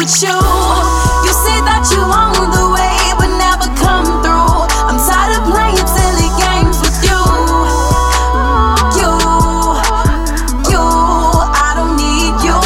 with you. You say that you on the way, but never come through. I'm tired of playing silly games with you. I don't need you.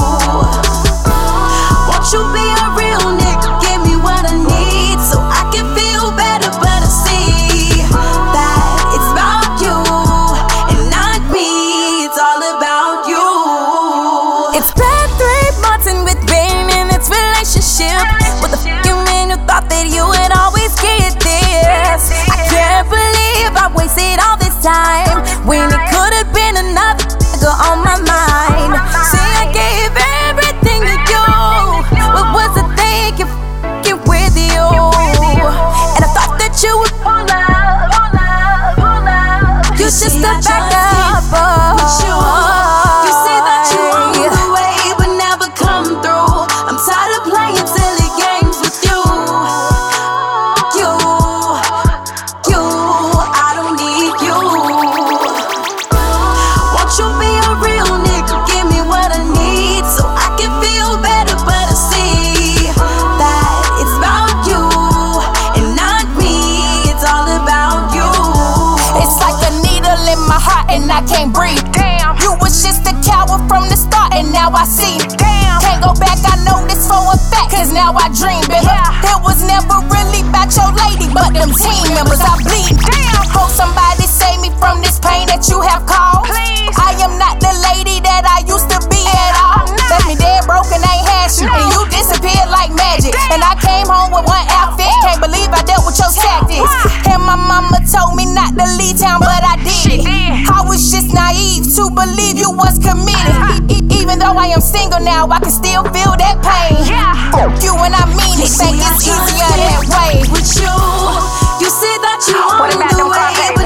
Won't you be a real nigga? Give me what I need so I can feel better, but I see that it's about you and not me. It's all about you. It's been 3 months and we've been in this relationship with a fucking man who thought that you would always get this. I can't believe I wasted all this time when it could have been another nigga on my mind. See, I gave everything to you. What was the thing you fucking with you? And I thought that you would pull up. You just a backup. You say that you on the way, but never come through. I'm tired of playing silly games with you. I don't need you. Won't you be a real nigga? Give me what I need so I can feel better, but I see that it's about you and not me. It's all about you. It's like a needle in my heart and I can't breathe. Damn, you was just a coward from the start and now I see. Damn, can't go back, I know this for a fact, cause now I dream bigger. Yeah. It was never really about your lady, but them team members I bleed. Damn, hope somebody save me from this pain that you have caused. Please. I am not the lady that I used to be at all. Left me dead broken, ain't had shit, and you disappeared like magic. And I came home with one outfit, can't believe I dealt with your tactics. And my mama told me not to leave town, but I did. I was just naive to believe you was committed. Even though I am single now, I can still feel that pain. Fuck you and I mean it, think it's easier that way. With you, you say that you on the way.